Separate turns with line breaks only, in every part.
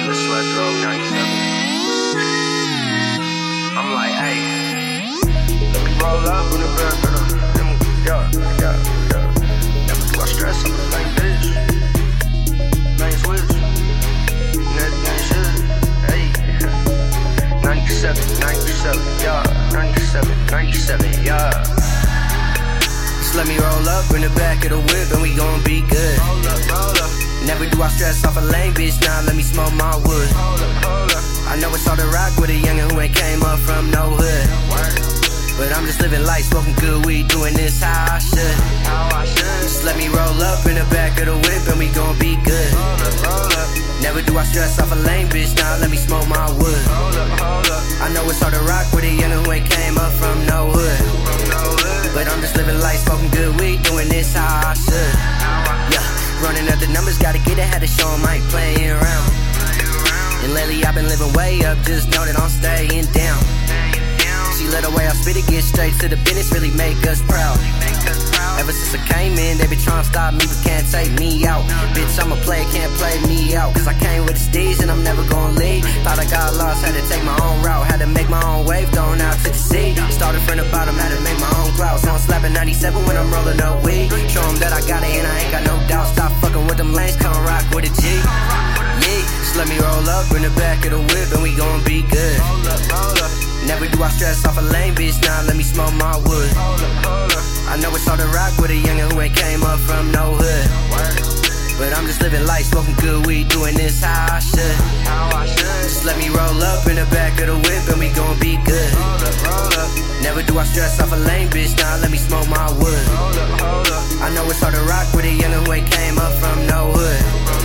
This is why I drove 97. I'm like, hey, let me roll up in the back of the, yeah. Never do I stress on the thing, bitch. Main switch, nothing ain't shit. Hey, 97, yeah. 97, yeah. Just let me roll up in the back of the whip and we gon' be good. Roll up. Never do I stress off a lame bitch, now let me smoke my wood. Hold up. I know it's hard to rock with a youngin' who ain't came up from no hood. But I'm just living life, smoking good weed, doing this how I should. Just let me roll up in the back of the whip and we gon' be good. Roll up. Never do I stress off a lame bitch, now let me smoke my wood. Hold up. I know it's hard to rock with a youngin' who ain't came up from no hood. But I'm just living life, smoking good weed, doing this how I should. Yeah, running up the numbers, gotta get ahead to show 'em I ain't playing around. And lately I've been living way up, just know that I'm staying down. See, let the way I spit it, get straight to the business, really make us proud. Ever since I came in, they been trying to stop me, but can't take me out. Bitch, I'm a player, can't play me out. Cause I came with the steez and I'm never gonna leave. Thought I got lost, had to take my own route. Had to make my own wave, thrown out to the sea. Started from the bottom, had to make my own clout. So I'm slapping 97 when I'm rolling up weed. Show them that I got it and I ain't got no doubt. Stop fucking with them lanes, come rock with a G. Yeah, just let me roll up in the back of the whip and we gon' be good. Roll up. Never do I stress off a lame bitch, now let me smoke my wood. I know it's hard to rock with a youngin' who ain't came up from no hood. But I'm just living life, smoking good weed, doing this how I should. Just let me roll up in the back of the whip and we gon' be good. Never do I stress off a lame bitch, now let me smoke my wood. I know it's hard to rock with a youngin' who ain't came up from no hood.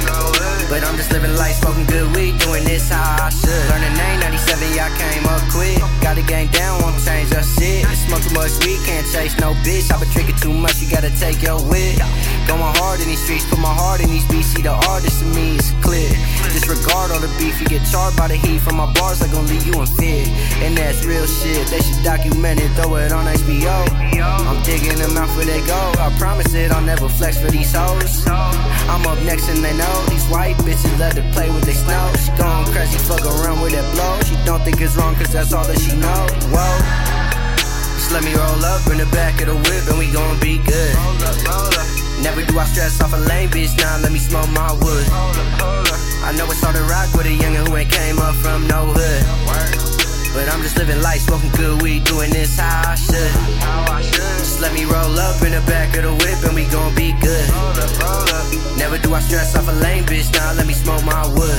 But I'm just living life, smoking good weed, doing this how I should. Learning name 97, yeah, I came up quick. Got the game down, won't change that shit. Smoke too much weed, can't chase no bitch. I've been drinking too much, you gotta take your wit. Going hard in these streets, put my heart in these beats. See, the artist in me is clear. Disregard all the beef, you get charged by the heat from my bars, I gon' leave you in fear. And that's real shit, they should document it, throw it on HBO. I'm digging them out where they go, I promise it, I'll never flex for these hoes. I'm up next and they know, these white bitches love to play with they snow. She going crazy, fuck around with that blow. She don't think it's wrong cause that's all that she know. Whoa, just let me roll up in the back of the whip and we gon' be good. Never do I stress off a lame bitch, now let me smoke my wood. I know it's hard to rock with a youngin' who ain't came up from no hood. But I'm just living life, smoking good weed, doing this how I should. Just let me roll up in the back of the whip and we gon' be good. Never do I stress off a lame bitch, now let me smoke my wood.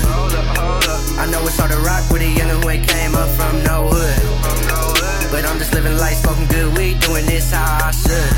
I know it's hard to rock with a youngin' who ain't came up from no hood. But I'm just living life, smoking good weed, doing this how I should.